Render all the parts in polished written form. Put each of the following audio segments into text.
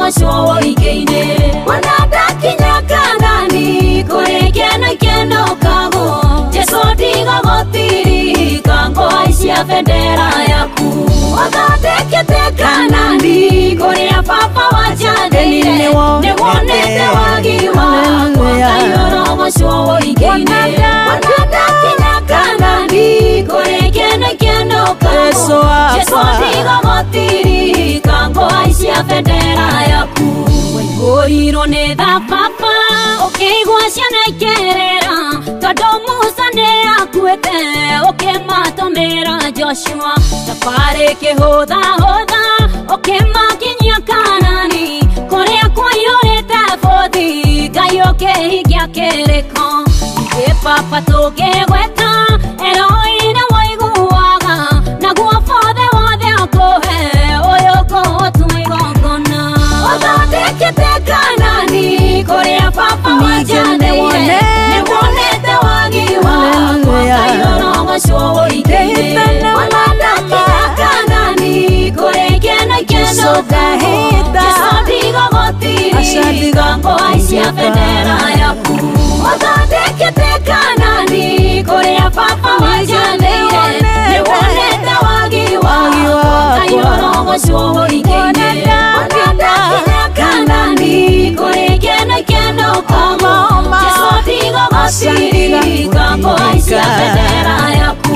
gocuo ikeine wananda kinya kanani kurikena keno kago Jesu ndiga gotiri kango aisia bendera yaku wathondekete kanani kuria baba wajandeire nĩwonete wagi wakwa Ngai gocuo ikeine wananda kinya kanani kurikena keno kago Jesu ndiga gotiri kango aisia bendera yaku Waihũrirwo nĩ tha baba ũkĩigua ciana ikĩrĩra tondũ Musa nĩakuĩte ũkĩmatũmĩra Joshua thabarĩ ĩkĩhũthahũtha ũkĩmakinyia Kanani kũrĩa kũiyũrĩte bũthi Ngai ũkĩhingia kĩrĩko ithuĩ baba tũngĩgweta Eloi nĩ woiguaga naguo bũthĩ wothe akũhe ũyũ ngũtua igongona wathondekete Kanani kuria baba wajandeire nĩwonete wagi wakwa Ngai gocuo ikeine wananda kinya Kanani kurikena keno Jesu ndiga gotiri kango aisia bendera yaku wathondekete Kanani kuria baba wajandeire nĩwonete wagi wakwa Ngai gocuo ikeine wananda kinya Kanani kurikena keno kago Jesu ndiga gotiri kango aisia bendera yaku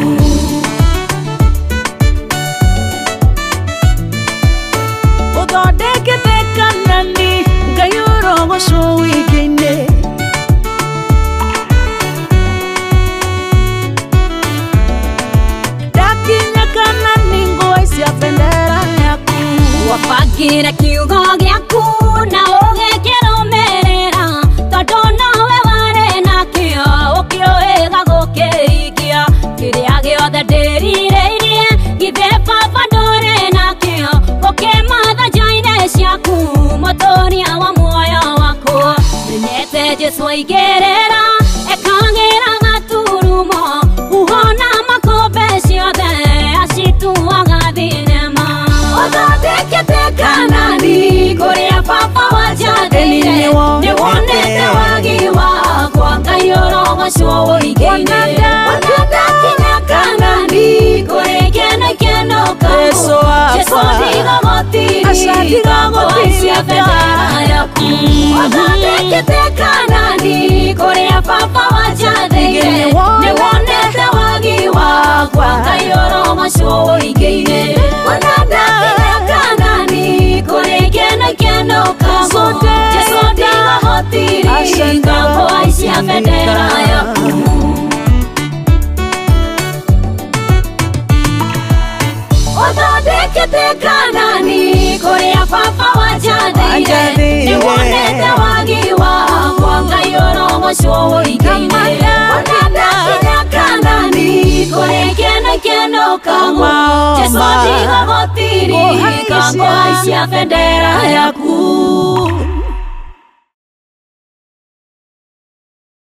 uthondekete Kanani Ngai gocuo ikeine ndakinya Kanani ngo aisia bendera yaku wabangire kiugo giaku na ũgĩkĩrũmĩrĩra tondũ nawe warĩ nakĩo ũkĩũĩga gũkĩhingia kĩrĩa gĩothe ndĩrirĩirie githĩ baba ndũrĩ nakĩo ũkĩmatha nja-inĩ ciaku mũtũũria wa muoyo wakwa menyete Jesu aingĩrĩra ekagĩra gaturumo ũhona makũmbĩ ciothe acituaga thinema wathondekete Kanani kuria baba wajandeire nĩwonete wagi wakwa Ngai gocuo ikeine wananda kinya Kanani kurikena keno kago Jesu ndiga gotiri kango aisia bendera yaku wathondekete Kanani kuria baba wajandeire nĩwonete wagi wakwa Ngai gocuo ikeine wananda kinya Kanani kurikena keno kago Jesu ndiga gotiri kango aisia bendera yaku wathondekete Kanani kuria baba wajandeire nĩwonete wagi wakwa Ngai gocuo ikeine wananda kinya Kanani kurikena keno kago Jesu ndiga gotiri kango aisia bendera yaku